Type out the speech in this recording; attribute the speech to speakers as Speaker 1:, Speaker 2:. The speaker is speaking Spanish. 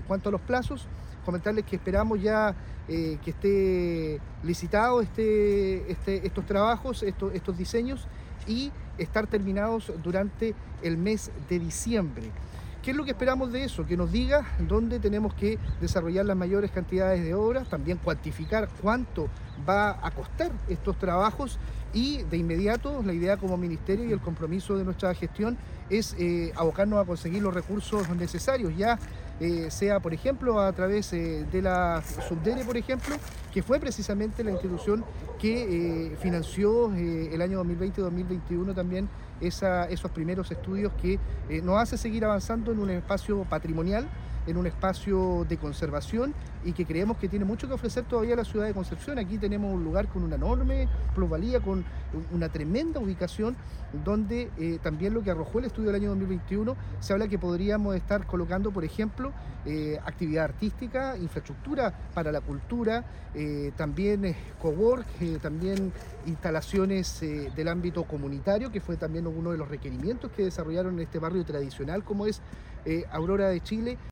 Speaker 1: cuanto a los plazos, comentarles que esperamos ya que esté licitado estos trabajos, estos diseños, y estar terminados durante el mes de diciembre. ¿Qué es lo que esperamos de eso? Que nos diga dónde tenemos que desarrollar las mayores cantidades de obras, también cuantificar cuánto va a costar estos trabajos, y de inmediato la idea como ministerio y el compromiso de nuestra gestión es abocarnos a conseguir los recursos necesarios, ya sea por ejemplo a través de la Subdere, por ejemplo, que fue precisamente la institución que financió el año 2020 y 2021 también esos primeros estudios que nos hace seguir avanzando en un espacio patrimonial, en un espacio de conservación, y que creemos que tiene mucho que ofrecer todavía a la ciudad de Concepción. Aquí tenemos un lugar con una enorme plusvalía, con una tremenda ubicación, donde también lo que arrojó el estudio del año 2021, se habla que podríamos estar colocando, por ejemplo, actividad artística, infraestructura para la cultura, también cowork, también instalaciones del ámbito comunitario, que fue también uno de los requerimientos que desarrollaron en este barrio tradicional como es Aurora de Chile.